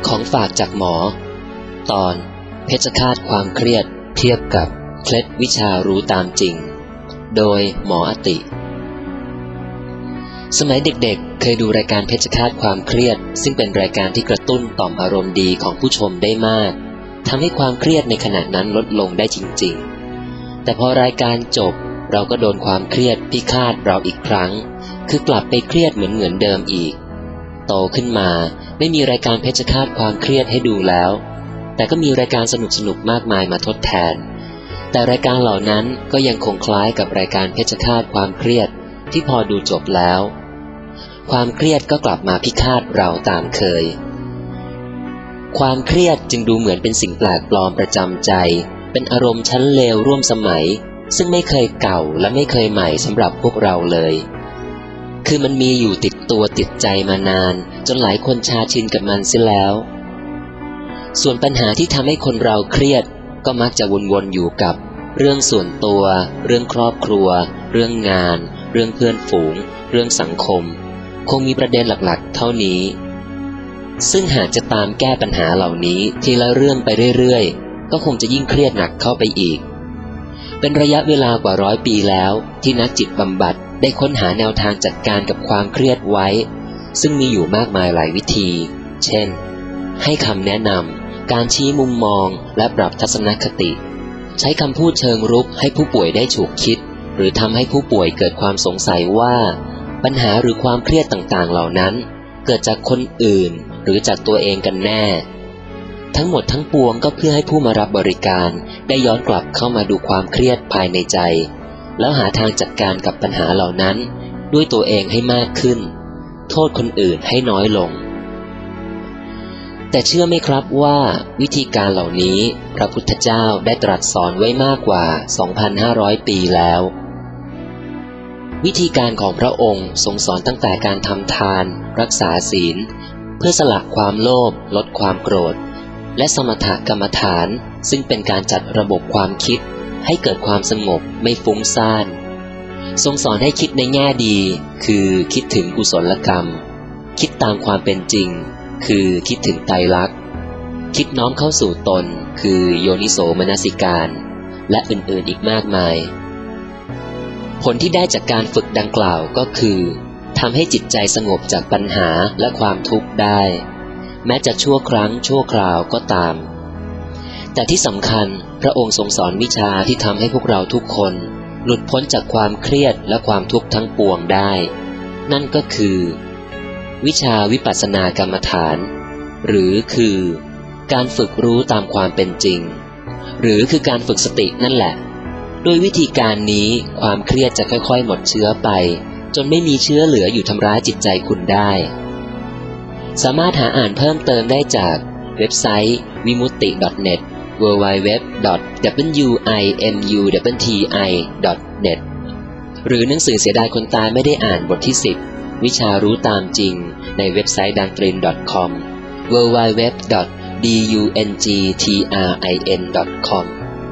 ของฝากจากหมอตอนเพชฌฆาตความเครียดเทียบกับเคล็ดวิชารู้ตามจริงโดยหมออติสมัยเด็กๆเคยดูรายการเพชฌฆาตความเครียดซึ่งเป็นรายการที่กระตุ้นต่อมอารมณ์ดีของผู้ชมได้มากทำให้ความเครียดในขณะนั้นลดลงได้จริงๆแต่พอรายการจบเราก็โดนความเครียดพิฆาตเราอีกครั้งคือกลับไปเครียดเหมือนเดิมอีกโตขึ้นมาไม่มีรายการเพชฌฆาตความเครียดให้ดูแล้วแต่ก็มีรายการสนุกๆมากมายมาทดแทนแต่รายการเหล่านั้นก็ยังคงคล้ายกับรายการเพชฌฆาตความเครียดที่พอดูจบแล้วความเครียดก็กลับมาพิฆาตเราตามเคยความเครียดจึงดูเหมือนเป็นสิ่งแปลกปลอมประจำใจเป็นอารมณ์ชั้นเลวร่วมสมัยซึ่งไม่เคยเก่าและไม่เคยใหม่สำหรับพวกเราเลยคือมันมีอยู่ติดตัวติดใจมานานจนหลายคนชาชินกับมันเสียแล้วส่วนปัญหาที่ทำให้คนเราเครียดก็มักจะวนๆอยู่กับเรื่องส่วนตัวเรื่องครอบครัวเรื่องงานเรื่องเพื่อนฝูงเรื่องสังคมคงมีประเด็นหลักๆเท่านี้ซึ่งหากจะตามแก้ปัญหาเหล่านี้ทีละเรื่องไปเรื่อยๆก็คงจะยิ่งเครียดหนักเข้าไปอีกเป็นระยะเวลากว่า100 ปีแล้วที่นักจิตบำบัดได้ค้นหาแนวทางจัดการกับความเครียดไว้ซึ่งมีอยู่มากมายหลายวิธีเช่นให้คำแนะนำการชี้มุมมองและปรับทัศนคติใช้คำพูดเชิงรุกให้ผู้ป่วยได้ฉุกคิดหรือทำให้ผู้ป่วยเกิดความสงสัยว่าปัญหาหรือความเครียดต่างๆเหล่านั้นเกิดจากคนอื่นหรือจากตัวเองกันแน่ทั้งหมดทั้งปวงก็เพื่อให้ผู้มารับบริการได้ย้อนกลับเข้ามาดูความเครียดภายในใจแล้วหาทางจัดการกับปัญหาเหล่านั้นด้วยตัวเองให้มากขึ้นโทษคนอื่นให้น้อยลงแต่เชื่อไหมครับว่าวิธีการเหล่านี้พระพุทธเจ้าได้ตรัสสอนไว้มากกว่า 2,500 ปีแล้ววิธีการของพระองค์ทรงสอนตั้งแต่การทำทานรักษาศีลเพื่อสละความโลภลดความโกรธและสมถกรรมฐานซึ่งเป็นการจัดระบบความคิดให้เกิดความสงบไม่ฟุ้งซ่านทรงสอนให้คิดในแง่ดีคือคิดถึงกุศลกรรมคิดตามความเป็นจริงคือคิดถึงไตรลักษณ์คิดน้อมเข้าสู่ตนคือโยนิโสมนสิการและอื่นๆอีกมากมายผลที่ได้จากการฝึกดังกล่าวก็คือทำให้จิตใจสงบจากปัญหาและความทุกข์ได้แม้จะชั่วครั้งชั่วคราวก็ตามแต่ที่สำคัญพระองค์ทรงสอนวิชาที่ทำให้พวกเราทุกคนหลุดพ้นจากความเครียดและความทุกข์ทั้งปวงได้นั่นก็คือวิชาวิปัสสนากรรมฐานหรือคือการฝึกรู้ตามความเป็นจริงหรือคือการฝึกสตินั่นแหละโดยวิธีการนี้ความเครียดจะค่อยๆหมดเชื้อไปจนไม่มีเชื้อเหลืออยู่ทำร้ายจิตใจคุณได้สามารถหาอ่านเพิ่มเติมได้จากเว็บไซต์ vimutti.net www.wimutti.net หรือหนังสือเสียดายคนตายไม่ได้อ่านบทที่10วิชารู้ตามจริงในเว็บไซต์ dantrin.com www.dungtrin.com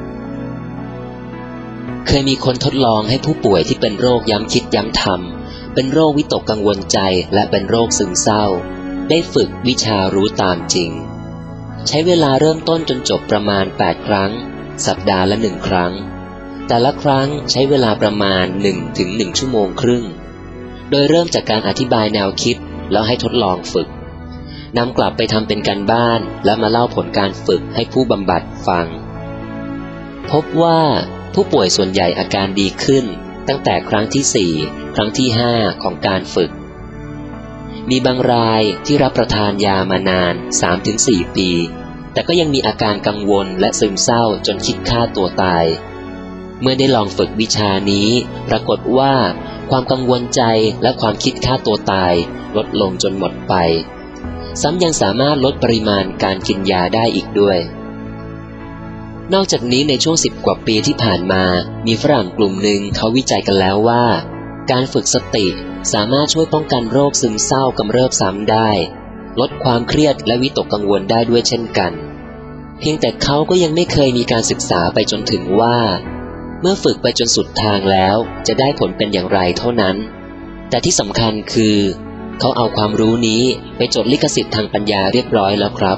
เคยมีคนทดลองให้ผู้ป่วยที่เป็นโรคย้ำคิดย้ำทำเป็นโรควิตกกังวลใจและเป็นโรคซึมเศร้าได้ฝึกวิชารู้ตามจริงใช้เวลาเริ่มต้นจนจบประมาณ8 ครั้งสัปดาห์ละ1 ครั้งแต่ละครั้งใช้เวลาประมาณ 1-1.5 ชั่วโมงโดยเริ่มจากการอธิบายแนวคิดแล้วให้ทดลองฝึกนำกลับไปทำเป็นการบ้านแล้วมาเล่าผลการฝึกให้ผู้บำบัดฟังพบว่าผู้ป่วยส่วนใหญ่อาการดีขึ้นตั้งแต่ครั้งที่4ครั้งที่5ของการฝึกมีบางรายที่รับประทานยามานาน 3-4 ปีแต่ก็ยังมีอาการกังวลและซึมเศร้าจนคิดฆ่าตัวตายเมื่อได้ลองฝึกวิชานี้ปรากฏว่าความกังวลใจและความคิดฆ่าตัวตายลดลงจนหมดไปซ้ำยังสามารถลดปริมาณการกินยาได้อีกด้วยนอกจากนี้ในช่วง10 กว่าปีที่ผ่านมามีฝรั่งกลุ่มหนึ่งเขาวิจัยกันแล้วว่าการฝึกสติสามารถช่วยป้องกันโรคซึมเศร้ากำเริบซ้ำได้ลดความเครียดและวิตกกังวลได้ด้วยเช่นกันเพียงแต่เขาก็ยังไม่เคยมีการศึกษาไปจนถึงว่าเมื่อฝึกไปจนสุดทางแล้วจะได้ผลเป็นอย่างไรเท่านั้นแต่ที่สำคัญคือเขาเอาความรู้นี้ไปจดลิขสิทธิ์ทางปัญญาเรียบร้อยแล้วครับ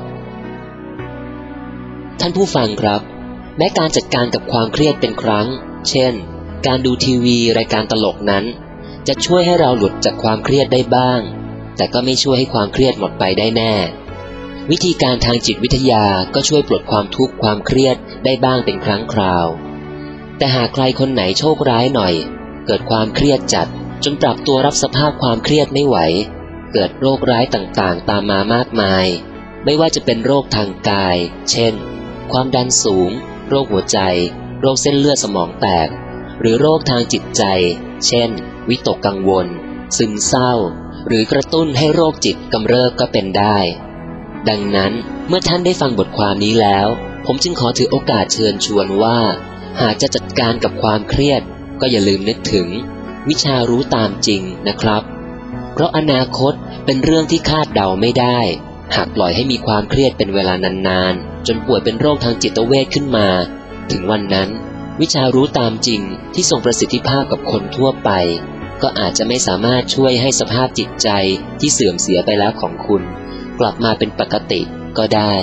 ท่านผู้ฟังครับแม้การจัดการกับความเครียดเป็นครั้งเช่นการดูทีวีรายการตลกนั้นจะช่วยให้เราหลุดจากความเครียดได้บ้างแต่ก็ไม่ช่วยให้ความเครียดหมดไปได้แน่วิธีการทางจิตวิทยาก็ช่วยปลดความทุกข์ความเครียดได้บ้างเป็นครั้งคราวแต่หากใครคนไหนโชคร้ายหน่อยเกิดความเครียดจัดจนปรับตัวรับสภาพความเครียดไม่ไหวเกิดโรคร้ายต่างๆตามมามากมายไม่ว่าจะเป็นโรคทางกายเช่นความดันสูงโรคหัวใจโรคเส้นเลือดสมองแตกหรือโรคทางจิตใจเช่นวิตกกังวลซึมเศร้าหรือกระตุ้นให้โรคจิตกำเริบก็เป็นได้ดังนั้นเมื่อท่านได้ฟังบทความนี้แล้วผมจึงขอถือโอกาสเชิญชวนว่าหากจะจัดการกับความเครียดก็อย่าลืมนึกถึงวิชารู้ตามจริงนะครับเพราะอนาคตเป็นเรื่องที่คาดเดาไม่ได้หากปล่อยให้มีความเครียดเป็นเวลานานๆจนป่วยเป็นโรคทางจิตเวชขึ้นมาถึงวันนั้นวิชารู้ตามจริงที่ทรงประสิทธิภาพกับคนทั่วไปก็อาจจะไม่สามารถช่วยให้สภาพจิตใจที่เสื่อมเสียไปแล้วของคุณกลับมาเป็นปกติก็ได้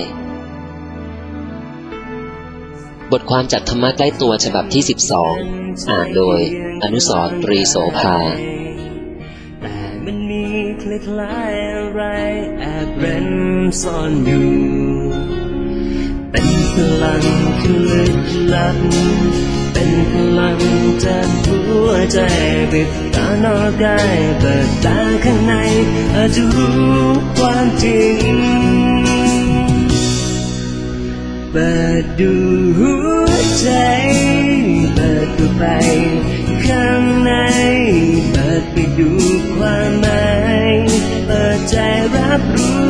บทความจากธรรมะใกล้ตัวฉบับที่12อ่านโดยอนุสรณ์ ตรีโสภาแต่มันมีคล้ายๆอะไรแอบเร้นซ่อนอยู่เป็นพลังที่ลึกลับเป็นพลังจากหัวใจปิดตานอกกายเปิดตาข้างในอาจจะรู้ความจริงเปิดดูหัวใจเปิดตัวไปข้างในเปิดไปดูความหมายเปิดใจรับรู้